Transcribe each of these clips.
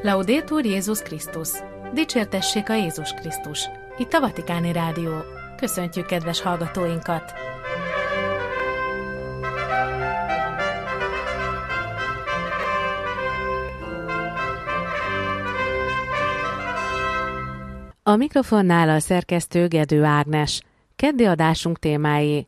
Laudetur Jézus Krisztus! Dicsértessék a Jézus Krisztus! Itt a Vatikáni Rádió. Köszöntjük kedves hallgatóinkat! A mikrofonnál a szerkesztő Gedő Ágnes. Keddi adásunk témái.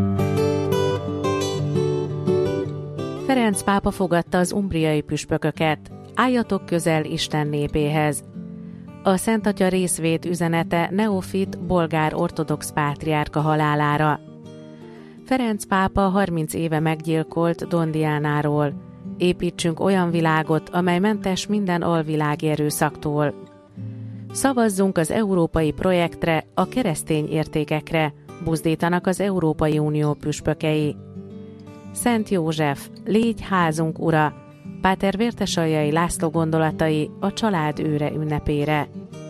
Ferenc pápa fogadta az umbriai püspököket. Álljatok közel Isten népéhez. A Szent Atya részvét üzenete Neofit bolgár ortodox pátriárka halálára. Ferenc pápa 30 éve meggyilkolt Don Diánáról. Építsünk olyan világot, amely mentes minden alvilági erőszaktól. Szavazzunk az európai projektre, a keresztény értékekre, buzdítanak az Európai Unió püspökei. Szent József, légy házunk ura, Páter Vértesaljai László gondolatai a család őre ünnepére.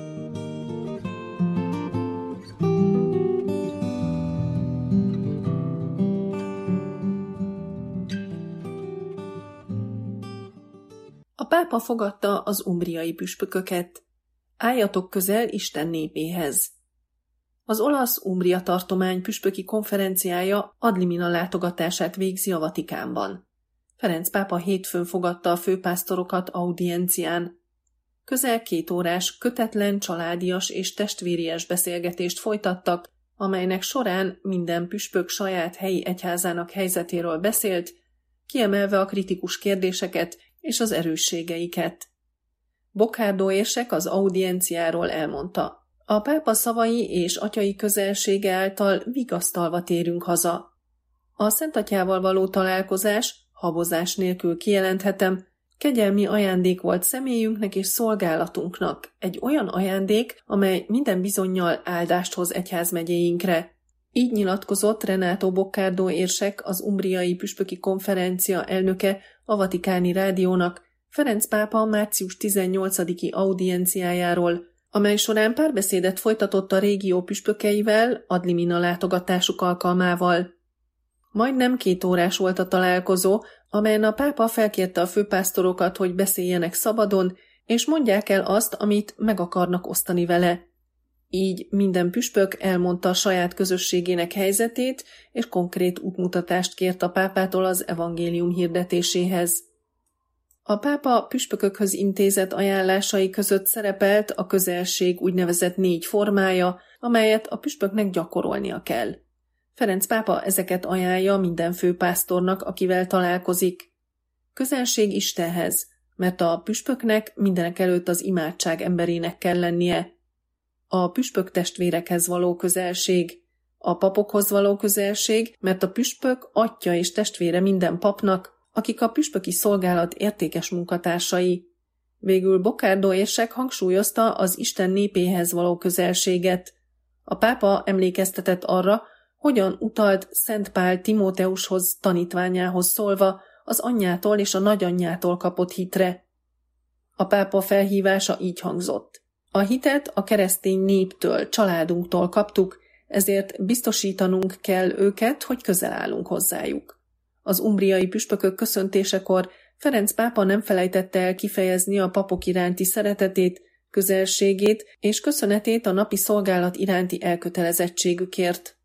A pápa fogadta az umbriai püspököket. Álljatok közel Isten népéhez. Az olasz Umbria tartomány püspöki konferenciája ad limina látogatását végzi a Vatikánban. Ferenc pápa hétfőn fogadta a főpásztorokat audiencián. Közel 2 órás, kötetlen, családias és testvéries beszélgetést folytattak, amelynek során minden püspök saját helyi egyházának helyzetéről beszélt, kiemelve a kritikus kérdéseket és az erősségeiket. Boccardó érsek az audienciáról elmondta: a pápa szavai és atyai közelsége által vigasztalva térünk haza. A Szent Atyával való találkozás, habozás nélkül kijelenthetem, kegyelmi ajándék volt személyünknek és szolgálatunknak, egy olyan ajándék, amely minden bizonnyal áldást hoz egyházmegyéinkre. Így nyilatkozott Renato Boccardó érsek, az umbriai püspöki konferencia elnöke a Vatikáni Rádiónak Ferenc pápa március 18-i audienciájáról, amely során párbeszédet folytatott a régió püspökeivel ad limina látogatásuk alkalmával. Majdnem 2 órás volt a találkozó, amelyen a pápa felkérte a főpásztorokat, hogy beszéljenek szabadon, és mondják el azt, amit meg akarnak osztani vele. Így minden püspök elmondta a saját közösségének helyzetét, és konkrét útmutatást kért a pápától az evangélium hirdetéséhez. A pápa püspökökhöz intézett ajánlásai között szerepelt a közelség úgynevezett 4 formája, amelyet a püspöknek gyakorolnia kell. Ferenc pápa ezeket ajánlja minden főpásztornak, akivel találkozik. Közelség Istenhez, mert a püspöknek mindenekelőtt az imádság emberének kell lennie. A püspök testvérekhez való közelség, a papokhoz való közelség, mert a püspök atya és testvére minden papnak, akik a püspöki szolgálat értékes munkatársai. Végül Boccardó érsek hangsúlyozta az Isten népéhez való közelséget. A pápa emlékeztetett arra, hogyan utalt Szent Pál Timóteushoz tanítványához szólva az anyjától és a nagyanyjától kapott hitre. A pápa felhívása így hangzott: a hitet a keresztény néptől, családunktól kaptuk, ezért biztosítanunk kell őket, hogy közel állunk hozzájuk. Az umbriai püspökök köszöntésekor Ferenc pápa nem felejtette el kifejezni a papok iránti szeretetét, közelségét és köszönetét a napi szolgálat iránti elkötelezettségükért.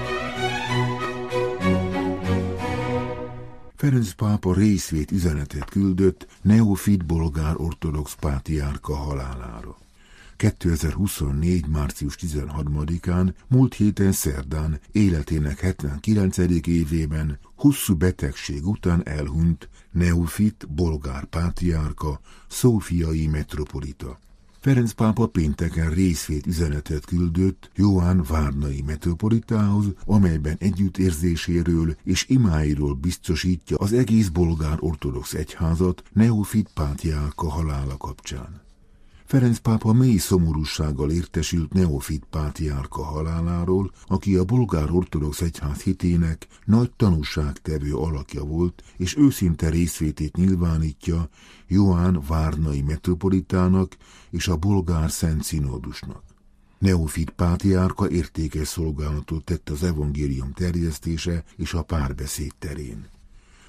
Ferenc pápa részvét üzenetet küldött Neofit bolgár ortodox pátriárka halálára. 2024. március 13-án, múlt héten szerdán, életének 79. évében, hosszú betegség után elhunyt Neofit bolgár pátriárka, szófiai metropolita. Ferenc pápa pénteken részvét üzenetet küldött Johann várnai metropolitához, amelyben együttérzéséről és imáiról biztosítja az egész bolgár ortodox egyházat Neofit pátriárka halála kapcsán. Ferenc pápa mély szomorúsággal értesült Neofit pátriárka haláláról, aki a bolgár ortodox egyház hitének nagy tanúságtevő alakja volt, és őszinte részvétét nyilvánítja Johann várnai metropolitának és a bolgár szent színódusnak. Neofit pátriárka értékes szolgálatot tett az evangélium terjesztése és a párbeszéd terén.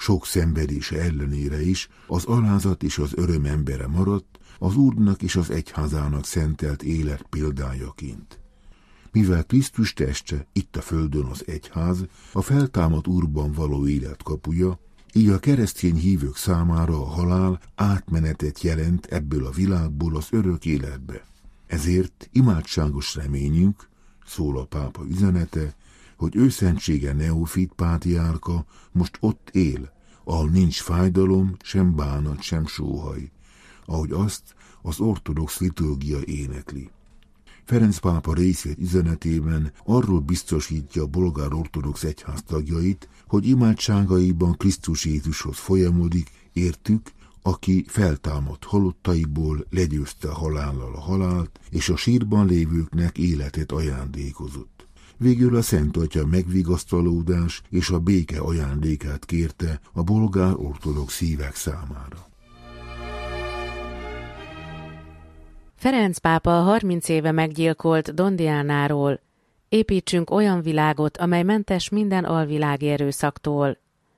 sok szenvedése ellenére is az alázat és az öröm embere maradt, az Úrnak és az egyházának szentelt élet példájaként. Mivel Krisztus teste itt a földön az egyház, a feltámadt Úrban való élet kapuja, így a keresztény hívők számára a halál átmenetet jelent ebből a világból az örök életbe. Ezért imádságos reményünk, szól a pápa üzenete, hogy őszentsége Neofit pátriárka most ott él, ahol nincs fájdalom, sem bánat, sem sóhaj, ahogy azt az ortodox liturgia énekli. Ferenc pápa részvét üzenetében arról biztosítja a bolgár ortodox egyház tagjait, hogy imádságaiban Krisztus Jézushoz folyamodik, értük, aki feltámadt halottaiból legyőzte halállal a halált, és a sírban lévőknek életet ajándékozott. Végül a Szent Atya megvigasztalódás és a béke ajándékát kérte a bolgár ortodox hívek számára. Ferenc pápa 30 éve meggyilkolt Don Diánáról. Építsünk olyan világot, amely mentes minden alvilági erőszaktól.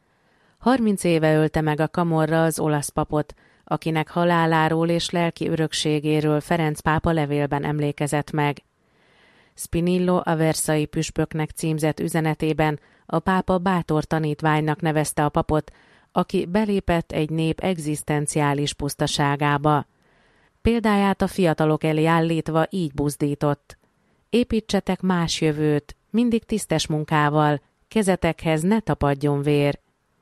30 éve ölte meg a Camorra az olasz papot, akinek haláláról és lelki örökségéről Ferenc pápa levélben emlékezett meg. Spinillo Aversai püspöknek címzett üzenetében a pápa bátor tanítványnak nevezte a papot, aki belépett egy nép egzisztenciális pusztaságába. Példáját a fiatalok elé állítva így buzdított. Építsetek más jövőt, mindig tisztes munkával, kezetekhez ne tapadjon vér.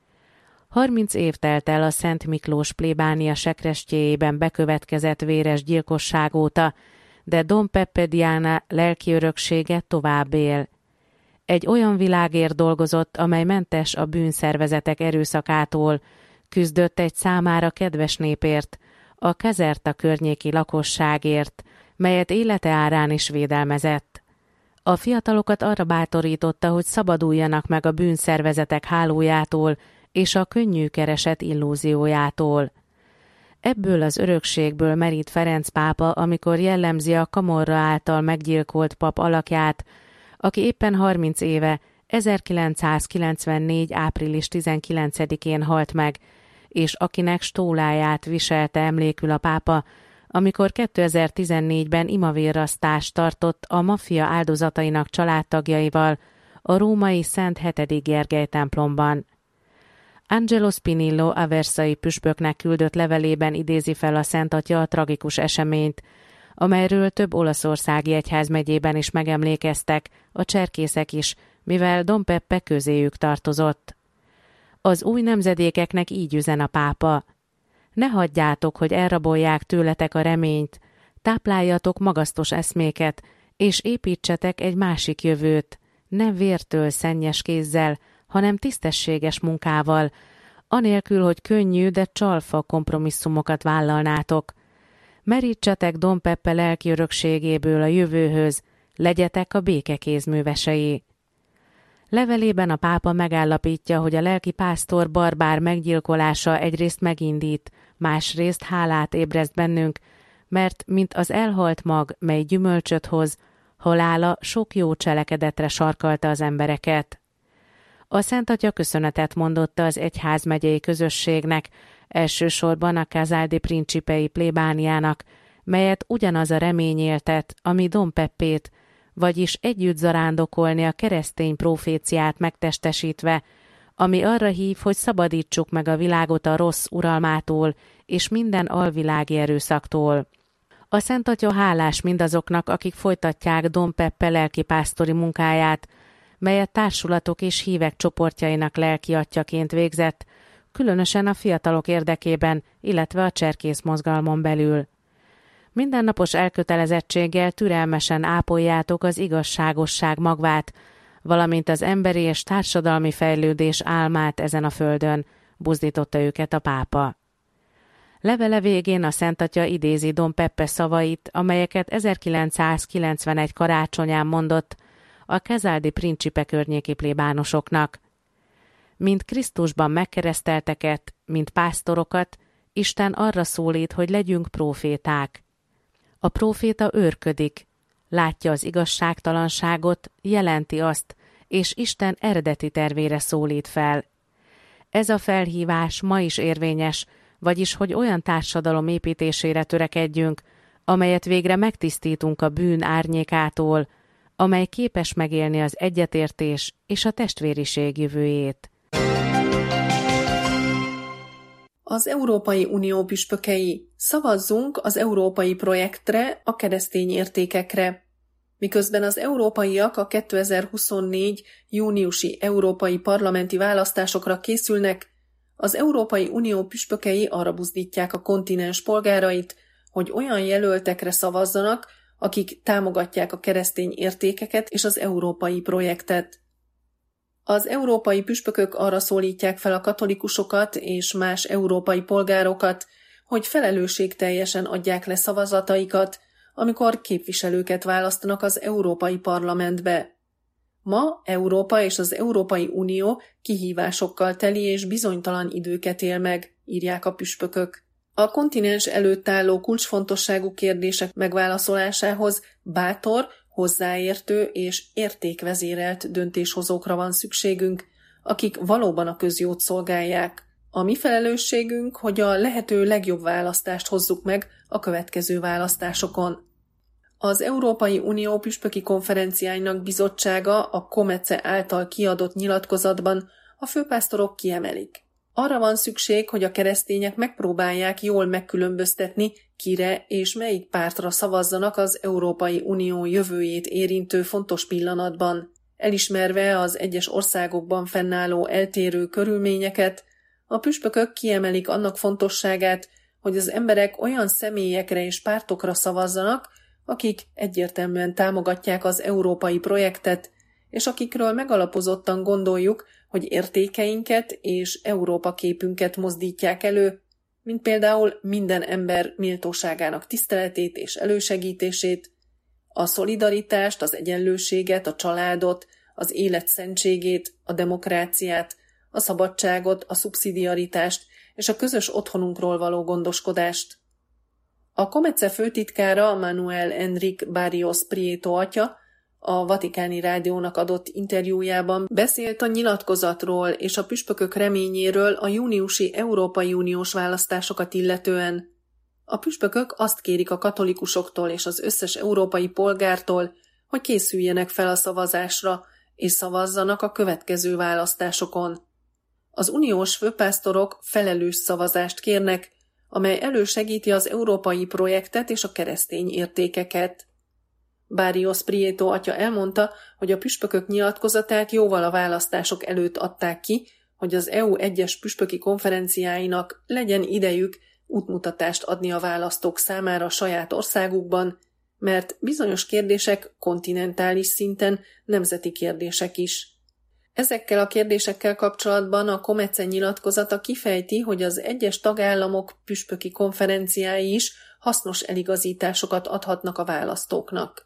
30 év telt el a Szent Miklós plébánia sekrestjéjében bekövetkezett véres gyilkosság óta, de Don Peppe Diana lelki öröksége tovább él. Egy olyan világért dolgozott, amely mentes a bűnszervezetek erőszakától, küzdött egy számára kedves népért, a Caserta környéki lakosságért, melyet élete árán is védelmezett. A fiatalokat arra bátorította, hogy szabaduljanak meg a bűnszervezetek hálójától és a könnyű kereset illúziójától. Ebből az örökségből merít Ferenc pápa, amikor jellemzi a Camorra által meggyilkolt pap alakját, aki éppen 30 éve, 1994. április 19-én halt meg, és akinek stóláját viselte emlékül a pápa, amikor 2014-ben imavérrasztást tartott a maffia áldozatainak családtagjaival a római Szent Hetedik Gergely templomban. Angelo Spinillo Aversai püspöknek küldött levelében idézi fel a Szent Atya a tragikus eseményt, amelyről több olaszországi egyházmegyében is megemlékeztek, a cserkészek is, mivel Don Peppe közéjük tartozott. Az új nemzedékeknek így üzen a pápa. Ne hagyjátok, hogy elrabolják tőletek a reményt, tápláljatok magasztos eszméket, és építsetek egy másik jövőt, ne vértől szennyes kézzel, hanem tisztességes munkával, anélkül, hogy könnyű, de csalfa kompromisszumokat vállalnátok. Merítsetek Don Peppe lelki örökségéből a jövőhöz, legyetek a béke kézművesei. Levelében a pápa megállapítja, hogy a lelki pásztor barbár meggyilkolása egyrészt megindít, másrészt hálát ébreszt bennünk, mert mint az elhalt mag, mely gyümölcsöt hoz, halála sok jó cselekedetre sarkalta az embereket. A Szent Atya köszönetet mondotta az egyházmegyei közösségnek, elsősorban a Casal di Principei plébániának, melyet ugyanaz a remény éltet, ami Don Peppét, vagyis együtt zarándokolni a keresztény proféciát megtestesítve, ami arra hív, hogy szabadítsuk meg a világot a rossz uralmától és minden alvilági erőszaktól. A Szent Atya hálás mindazoknak, akik folytatják Don Peppe lelkipásztori munkáját, melyet társulatok és hívek csoportjainak lelki atyjaként végzett, különösen a fiatalok érdekében, illetve a cserkész mozgalmon belül. Mindennapos elkötelezettséggel türelmesen ápoljátok az igazságosság magvát, valamint az emberi és társadalmi fejlődés álmát ezen a földön, buzdította őket a pápa. Levele végén a Szent Atya idézi Don Peppe szavait, amelyeket 1991 karácsonyán mondott a Casal di Principe környéki plébánosoknak. Mint Krisztusban megkeresztelteket, mint pásztorokat, Isten arra szólít, hogy legyünk próféták. A próféta őrködik, látja az igazságtalanságot, jelenti azt, és Isten eredeti tervére szólít fel. Ez a felhívás ma is érvényes, vagyis hogy olyan társadalom építésére törekedjünk, amelyet végre megtisztítunk a bűn árnyékától, amely képes megélni az egyetértés és a testvériség jövőjét. Az Európai Unió püspökei, szavazzunk az európai projektre, a keresztény értékekre. Miközben az európaiak a 2024. júniusi európai parlamenti választásokra készülnek, az Európai Unió püspökei arra buzdítják a kontinens polgárait, hogy olyan jelöltekre szavazzanak, akik támogatják a keresztény értékeket és az európai projektet. Az európai püspökök arra szólítják fel a katolikusokat és más európai polgárokat, hogy felelősségteljesen adják le szavazataikat, amikor képviselőket választanak az Európai Parlamentbe. Ma Európa és az Európai Unió kihívásokkal teli és bizonytalan időket él meg, írják a püspökök. A kontinens előtt álló kulcsfontosságú kérdések megválaszolásához bátor, hozzáértő és értékvezérelt döntéshozókra van szükségünk, akik valóban a közjót szolgálják. A mi felelősségünk, hogy a lehető legjobb választást hozzuk meg a következő választásokon. Az Európai Unió püspöki konferenciáinak bizottsága a COMECE által kiadott nyilatkozatban a főpásztorok kiemelik. Arra van szükség, hogy a keresztények megpróbálják jól megkülönböztetni, kire és melyik pártra szavazzanak az Európai Unió jövőjét érintő fontos pillanatban. Elismerve az egyes országokban fennálló eltérő körülményeket, a püspökök kiemelik annak fontosságát, hogy az emberek olyan személyekre és pártokra szavazzanak, akik egyértelműen támogatják az európai projektet, és akikről megalapozottan gondoljuk, hogy értékeinket és Európa képünket mozdítják elő, mint például minden ember méltóságának tiszteletét és elősegítését, a szolidaritást, az egyenlőséget, a családot, az élet szentségét, a demokráciát, a szabadságot, a szubszidiaritást és a közös otthonunkról való gondoskodást. A COMECE főtitkára Manuel Enrique Barrios Prieto atya a Vatikáni Rádiónak adott interjújában beszélt a nyilatkozatról és a püspökök reményéről a júniusi Európai Uniós választásokat illetően. A püspökök azt kérik a katolikusoktól és az összes európai polgártól, hogy készüljenek fel a szavazásra, és szavazzanak a következő választásokon. Az uniós főpásztorok felelős szavazást kérnek, amely elősegíti az európai projektet és a keresztény értékeket. Barrios Prieto atya elmondta, hogy a püspökök nyilatkozatát jóval a választások előtt adták ki, hogy az EU egyes püspöki konferenciáinak legyen idejük útmutatást adni a választók számára a saját országukban, mert bizonyos kérdések kontinentális szinten nemzeti kérdések is. Ezekkel a kérdésekkel kapcsolatban a COMECE nyilatkozata kifejti, hogy az egyes tagállamok püspöki konferenciái is hasznos eligazításokat adhatnak a választóknak.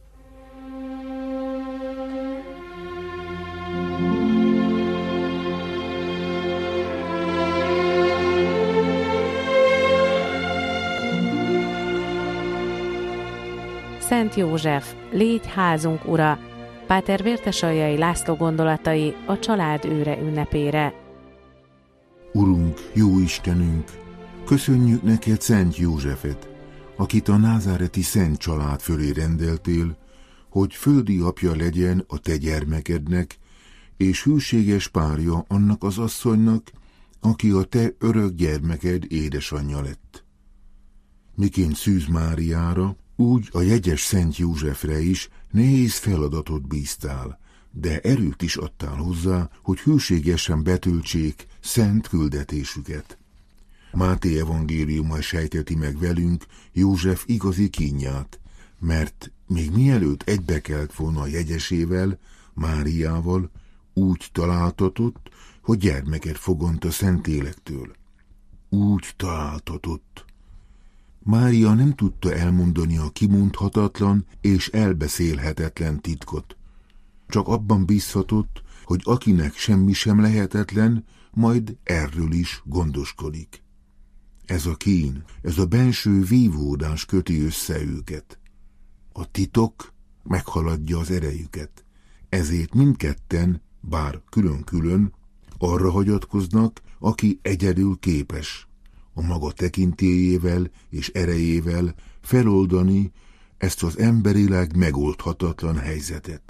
Szent József, légy házunk ura! Páter Vértesaljai László gondolatai a család őre ünnepére. Urunk, jó Istenünk, köszönjük neked Szent Józsefet, akit a názáreti szent család fölé rendeltél, hogy földi apja legyen a te gyermekednek, és hűséges párja annak az asszonynak, aki a te örök gyermeked édesanyja lett. Miként Szűz Máriára, úgy a jegyes Szent Józsefre is nehéz feladatot bíztál, de erőt is adtál hozzá, hogy hűségesen betöltsék szent küldetésüket. Máté evangéliuma sejteti meg velünk József igazi kínját, mert még mielőtt egybekelt volna a jegyesével, Máriával, úgy találtatott, hogy gyermeket fogant a Szentlélektől. Úgy találtatott. Mária nem tudta elmondani a kimondhatatlan és elbeszélhetetlen titkot. Csak abban bízhatott, hogy akinek semmi sem lehetetlen, majd erről is gondoskodik. Ez a kín, ez a benső vívódás köti össze őket. A titok meghaladja az erejüket. Ezért mindketten, bár külön-külön, Arra hagyatkoznak, aki egyedül képes a maga tekintélyével és erejével feloldani ezt az emberileg megoldhatatlan helyzetet.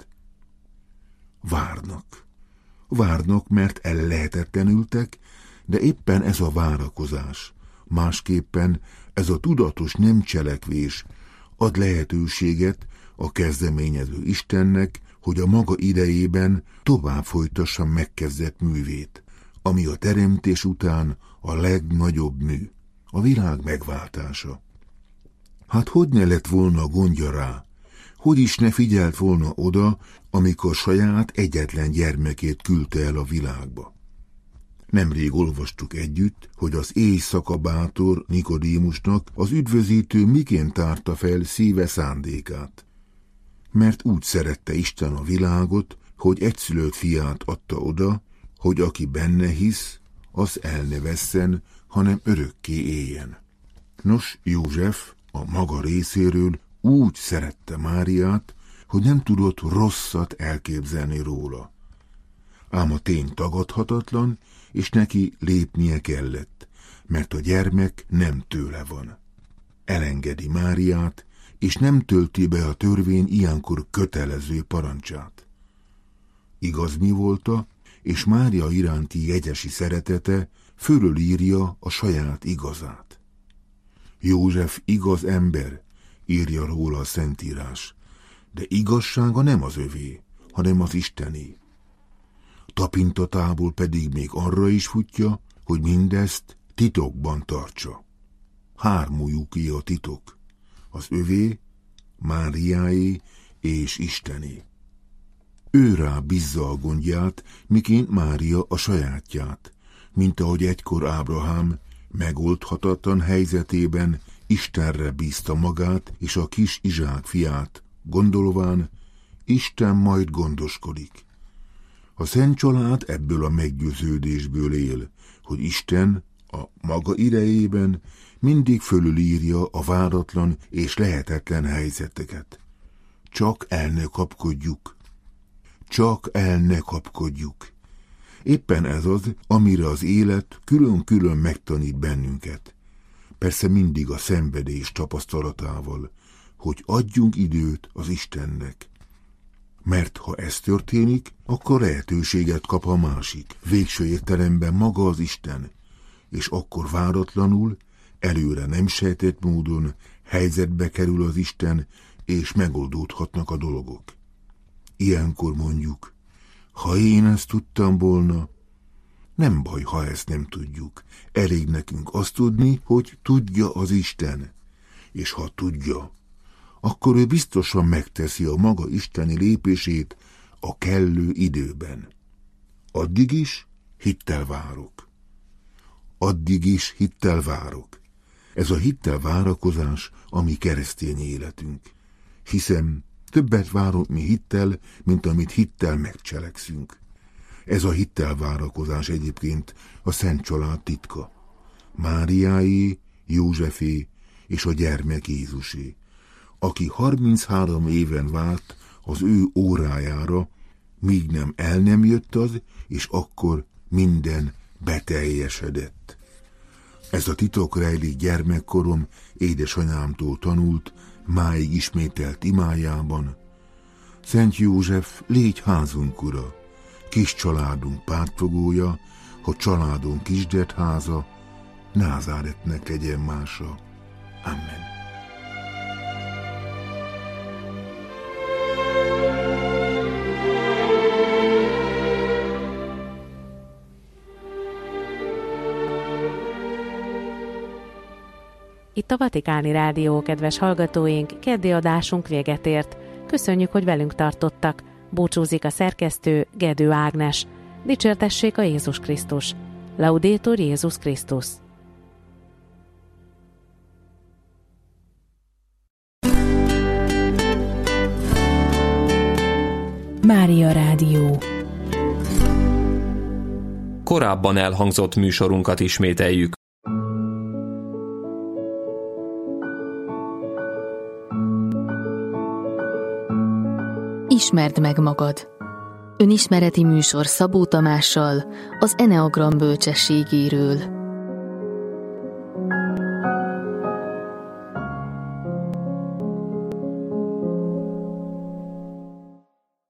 Várnak, mert ellehetetlenültek, de éppen ez a várakozás, másképpen ez a tudatos nem cselekvés ad lehetőséget a kezdeményező Istennek, hogy a maga idejében tovább folytassa megkezdett művét, ami a teremtés után a legnagyobb mű, a világ megváltása. Hát hogy ne lett volna gondja rá, hogy is ne figyelt volna oda, amikor saját egyetlen gyermekét küldte el a világba. Nemrég olvastuk együtt, hogy az éjszaka bátor Nikodémusnak az üdvözítő miként tárta fel szíve szándékát. Mert úgy szerette Isten a világot, hogy egyszülött fiát adta oda, hogy aki benne hisz, az el ne vesszen, hanem örökké éljen. Nos, József a maga részéről úgy szerette Máriát, hogy nem tudott rosszat elképzelni róla. Ám a tény tagadhatatlan, és neki lépnie kellett, mert a gyermek nem tőle van. Elengedi Máriát, és nem tölti be a törvény ilyenkor kötelező parancsát. Igaz mi volta, és Mária iránti jegyesi szeretete fölülírja a saját igazát. József igaz ember, írja róla a Szentírás, de igazsága nem az övé, hanem az Istené. Tapintatából pedig még arra is futja, hogy mindezt titokban tartsa. Hármójuké a titok, az övé, Máriáé és Istené. Ő rá bízza a gondját, miként Mária a sajátját, mint ahogy egykor Ábrahám megoldhatatlan helyzetében Istenre bízta magát és a kis Izsák fiát, gondolván, Isten majd gondoskodik. A Szent Család ebből a meggyőződésből él, hogy Isten a maga idejében mindig fölülírja a váratlan és lehetetlen helyzeteket. Csak el ne kapkodjuk. Éppen ez az, amire az élet külön-külön megtanít bennünket. Persze mindig a szenvedés tapasztalatával, hogy adjunk időt az Istennek. Mert ha ez történik, akkor lehetőséget kap a másik, végső értelemben maga az Isten, és akkor váratlanul, előre nem sejtett módon helyzetbe kerül az Isten, és megoldódhatnak a dolgok. Ilyenkor mondjuk, ha én ezt tudtam volna, nem baj, ha ezt nem tudjuk. Elég nekünk azt tudni, hogy tudja az Isten. És ha tudja, akkor ő biztosan megteszi a maga isteni lépését a kellő időben. Addig is hittel várok. Ez a hittel várakozás a mi keresztény életünk. Hiszem, többet várunk mi hittel, mint amit hittel megcselekszünk. Ez a hittel várakozás egyébként a Szent Család titka. Máriáé, Józsefé és a gyermek Jézusé, aki 33 éven várt az ő órájára, míg el nem jött az, és akkor minden beteljesedett. Ez a titok rejlik gyermekkorom édesanyámtól tanult, máig ismételt imájában. Szent József, légy házunk ura, kis családunk pártfogója, ha családunk kisdett háza, Názáretnek legyen mása. Amen. Itt a Vatikáni Rádió, kedves hallgatóink, keddi adásunk véget ért. Köszönjük, hogy velünk tartottak. Búcsúzik a szerkesztő, Gedő Ágnes. Dicsértessék a Jézus Krisztus. Laudetur Jézus Krisztus. Mária Rádió. Korábban elhangzott műsorunkat ismételjük. Ismerd meg magad. Önismereti műsor Szabó Tamással az Eneagram bölcsességéről.